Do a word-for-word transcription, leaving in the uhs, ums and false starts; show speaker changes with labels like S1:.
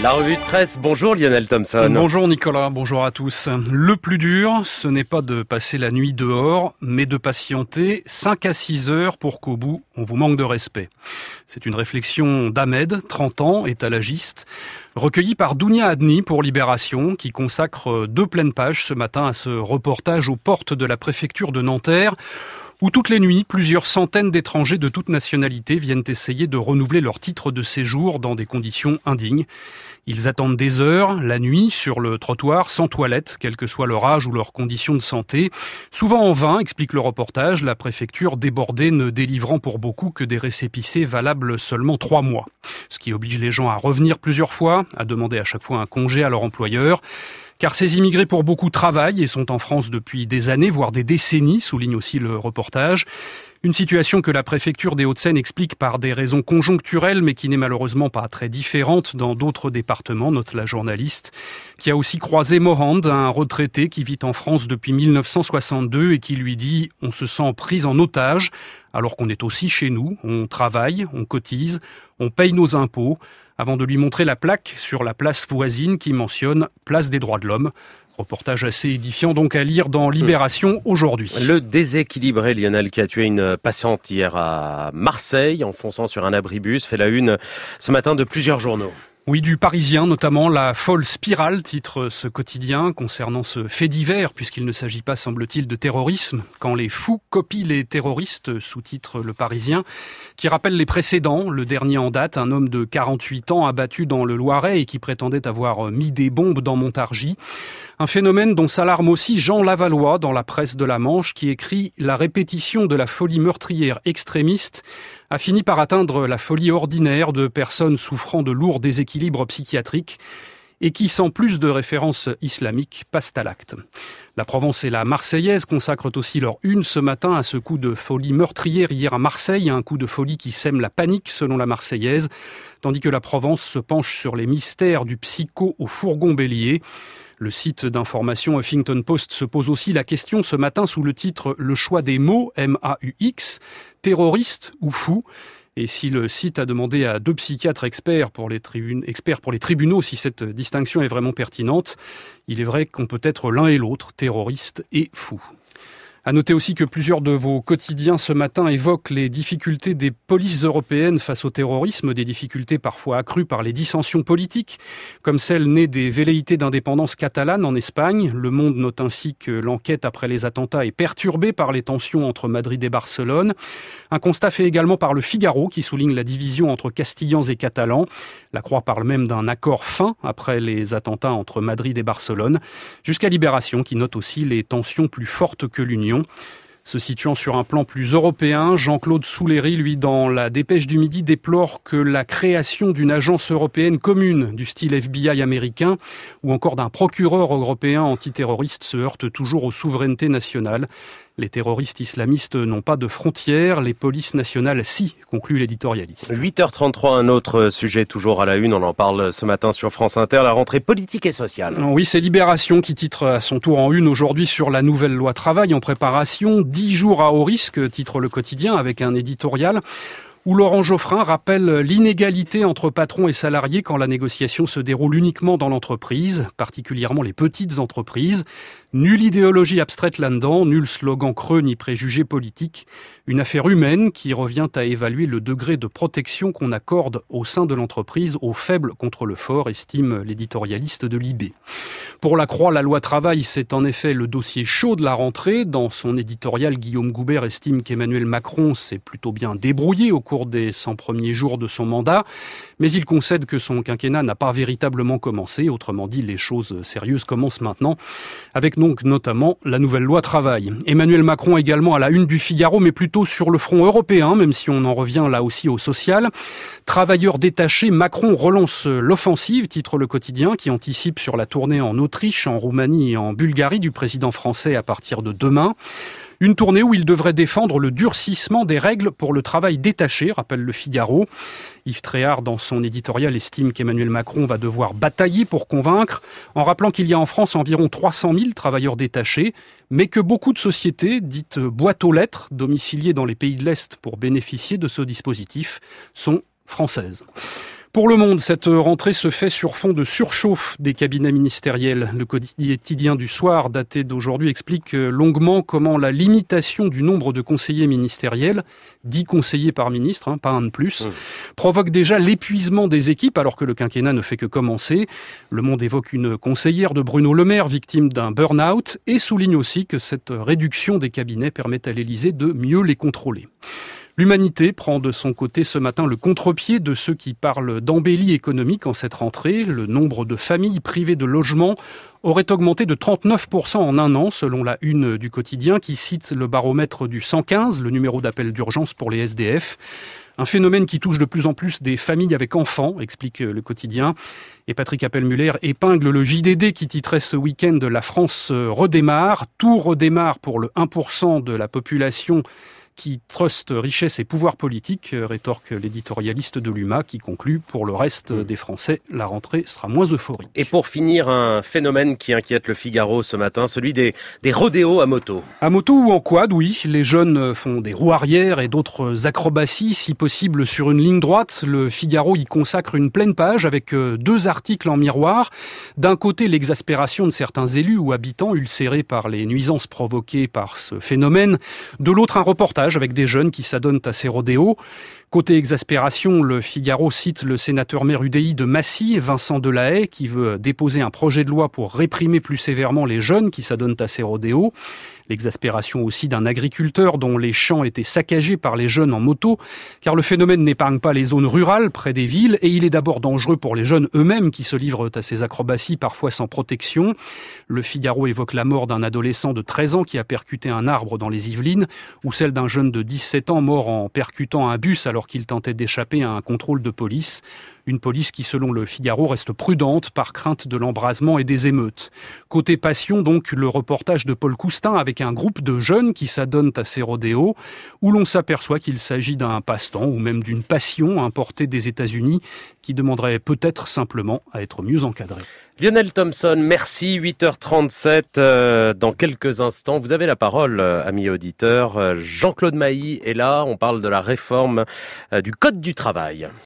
S1: La revue de presse, bonjour Lionel Thompson.
S2: Bonjour Nicolas, bonjour à tous. Le plus dur, ce n'est pas de passer la nuit dehors, mais de patienter cinq à six heures pour qu'au bout, on vous manque de respect. C'est une réflexion d'Ahmed, trente ans, étalagiste, recueillie par Dounia Adni pour Libération, qui consacre deux pleines pages ce matin à ce reportage aux portes de la préfecture de Nanterre, où toutes les nuits, plusieurs centaines d'étrangers de toute nationalité viennent essayer de renouveler leur titre de séjour dans des conditions indignes. Ils attendent des heures, la nuit, sur le trottoir, sans toilette, quel que soit leur âge ou leurs conditions de santé. Souvent en vain, explique le reportage, la préfecture débordée ne délivrant pour beaucoup que des récépissés valables seulement trois mois. Ce qui oblige les gens à revenir plusieurs fois, à demander à chaque fois un congé à leur employeur. Car ces immigrés pour beaucoup travaillent et sont en France depuis des années, voire des décennies, souligne aussi le reportage. Une situation que la préfecture des Hauts-de-Seine explique par des raisons conjoncturelles, mais qui n'est malheureusement pas très différente dans d'autres départements, note la journaliste, qui a aussi croisé Mohand, un retraité qui vit en France depuis mille neuf cent soixante-deux et qui lui dit « on se sent pris en otage », alors qu'on est aussi chez nous, on travaille, on cotise, on paye nos impôts, avant de lui montrer la plaque sur la place voisine qui mentionne « Place des droits de l'homme ». Reportage assez édifiant donc à lire dans Libération aujourd'hui.
S1: Le déséquilibré Lionel qui a tué une patiente hier à Marseille en fonçant sur un abribus fait la une ce matin de plusieurs journaux.
S2: Oui, du Parisien notamment, la folle spirale, titre ce quotidien, concernant ce fait divers, puisqu'il ne s'agit pas, semble-t-il, de terrorisme. Quand les fous copient les terroristes, sous-titre Le Parisien, qui rappelle les précédents. Le dernier en date, un homme de quarante-huit ans abattu dans le Loiret et qui prétendait avoir mis des bombes dans Montargis. Un phénomène dont s'alarme aussi Jean Lavallois dans la presse de la Manche, qui écrit « La répétition de la folie meurtrière extrémiste a fini par atteindre la folie ordinaire de personnes souffrant de lourds déséquilibres psychiatriques et qui, sans plus de références islamiques, passent à l'acte. » La Provence et la Marseillaise consacrent aussi leur une ce matin à ce coup de folie meurtrière hier à Marseille, un coup de folie qui sème la panique selon la Marseillaise, tandis que la Provence se penche sur les mystères du psycho au fourgon bélier. Le site d'information Huffington Post se pose aussi la question ce matin sous le titre « Le choix des mots, M A U X, terroriste ou fou ?» Et si le site a demandé à deux psychiatres experts pour les, tribunes, experts pour les tribunaux si cette distinction est vraiment pertinente, il est vrai qu'on peut être l'un et l'autre, terroriste et fou. À noter aussi que plusieurs de vos quotidiens ce matin évoquent les difficultés des polices européennes face au terrorisme, des difficultés parfois accrues par les dissensions politiques, comme celle née des velléités d'indépendance catalane en Espagne. Le Monde note ainsi que l'enquête après les attentats est perturbée par les tensions entre Madrid et Barcelone. Un constat fait également par le Figaro qui souligne la division entre Castillans et Catalans. La Croix parle même d'un accord fin après les attentats entre Madrid et Barcelone, jusqu'à Libération qui note aussi les tensions plus fortes que l'Union. Se situant sur un plan plus européen, Jean-Claude Souléry, lui, dans la Dépêche du Midi, déplore que la création d'une agence européenne commune du style F B I américain ou encore d'un procureur européen antiterroriste se heurte toujours aux souverainetés nationales. Les terroristes islamistes n'ont pas de frontières, les polices nationales si, conclut l'éditorialiste.
S1: huit heures trente-trois, un autre sujet toujours à la une, on en parle ce matin sur France Inter, la rentrée politique et sociale.
S2: Oui, c'est Libération qui titre à son tour en une aujourd'hui sur la nouvelle loi travail en préparation. Dix jours à haut risque, titre le quotidien avec un éditorial où Laurent Geoffrin rappelle l'inégalité entre patrons et salariés quand la négociation se déroule uniquement dans l'entreprise, particulièrement les petites entreprises. Nulle idéologie abstraite là-dedans, nul slogan creux ni préjugé politique. Une affaire humaine qui revient à évaluer le degré de protection qu'on accorde au sein de l'entreprise aux faibles contre le fort, estime l'éditorialiste de Libé. Pour la Croix, la loi travail, c'est en effet le dossier chaud de la rentrée. Dans son éditorial, Guillaume Goubert estime qu'Emmanuel Macron s'est plutôt bien débrouillé au cours des cent premiers jours de son mandat, mais il concède que son quinquennat n'a pas véritablement commencé. Autrement dit, les choses sérieuses commencent maintenant, avec donc notamment la nouvelle loi travail. Emmanuel Macron également à la une du Figaro, mais plutôt sur le front européen, même si on en revient là aussi au social. Travailleurs détachés, Macron relance l'offensive, titre le quotidien, qui anticipe sur la tournée en Autriche, en Roumanie et en Bulgarie du président français à partir de demain. Une tournée où il devrait défendre le durcissement des règles pour le travail détaché, rappelle le Figaro. Yves Tréhard, dans son éditorial, estime qu'Emmanuel Macron va devoir batailler pour convaincre, en rappelant qu'il y a en France environ trois cent mille travailleurs détachés, mais que beaucoup de sociétés, dites boîtes aux lettres, domiciliées dans les pays de l'Est pour bénéficier de ce dispositif, sont françaises. Pour Le Monde, cette rentrée se fait sur fond de surchauffe des cabinets ministériels. Le quotidien du soir, daté d'aujourd'hui, explique longuement comment la limitation du nombre de conseillers ministériels, dix conseillers par ministre, hein, pas un de plus, mmh. provoque déjà l'épuisement des équipes alors que le quinquennat ne fait que commencer. Le Monde évoque une conseillère de Bruno Le Maire, victime d'un burn-out, et souligne aussi que cette réduction des cabinets permet à l'Élysée de mieux les contrôler. L'Humanité prend de son côté ce matin le contre-pied de ceux qui parlent d'embellie économique en cette rentrée. Le nombre de familles privées de logement aurait augmenté de trente-neuf pour cent en un an, selon la une du quotidien qui cite le baromètre du cent quinze, le numéro d'appel d'urgence pour les S D F. Un phénomène qui touche de plus en plus des familles avec enfants, explique le quotidien. Et Patrick Appelmuller épingle le J D D qui titrait ce week-end « La France redémarre ». Tout redémarre pour le un pour cent de la population qui truste richesse et pouvoir politique, rétorque l'éditorialiste de l'U M A qui conclut « Pour le reste des Français, la rentrée sera moins euphorique ».
S1: Et pour finir, un phénomène qui inquiète le Figaro ce matin, celui des, des rodéos à moto.
S2: À moto ou en quad, oui. Les jeunes font des roues arrière et d'autres acrobaties, si possible sur une ligne droite. Le Figaro y consacre une pleine page avec deux articles en miroir. D'un côté, l'exaspération de certains élus ou habitants ulcérés par les nuisances provoquées par ce phénomène. De l'autre, un reportage avec des jeunes qui s'adonnent à ces rodéos. Côté exaspération, le Figaro cite le sénateur maire U D I de Massy, Vincent Delahaye, qui veut déposer un projet de loi pour réprimer plus sévèrement les jeunes qui s'adonnent à ces rodéos. L'exaspération aussi d'un agriculteur dont les champs étaient saccagés par les jeunes en moto, car le phénomène n'épargne pas les zones rurales près des villes, et il est d'abord dangereux pour les jeunes eux-mêmes qui se livrent à ces acrobaties parfois sans protection. Le Figaro évoque la mort d'un adolescent de treize ans qui a percuté un arbre dans les Yvelines, ou celle d'un jeune de dix-sept ans mort en percutant un bus alors qu'il tentait d'échapper à un contrôle de police. Une police qui, selon le Figaro, reste prudente par crainte de l'embrasement et des émeutes. Côté passion, donc, le reportage de Paul Coustin avec un groupe de jeunes qui s'adonnent à ces rodéos, où l'on s'aperçoit qu'il s'agit d'un passe-temps ou même d'une passion importée des États-Unis qui demanderait peut-être simplement à être mieux encadrée.
S1: Lionel Thompson, merci. huit heures trente-sept, euh, dans quelques instants. Vous avez la parole, euh, amis auditeurs. Euh, Jean-Claude Mailly est là. On parle de la réforme euh, du Code du travail.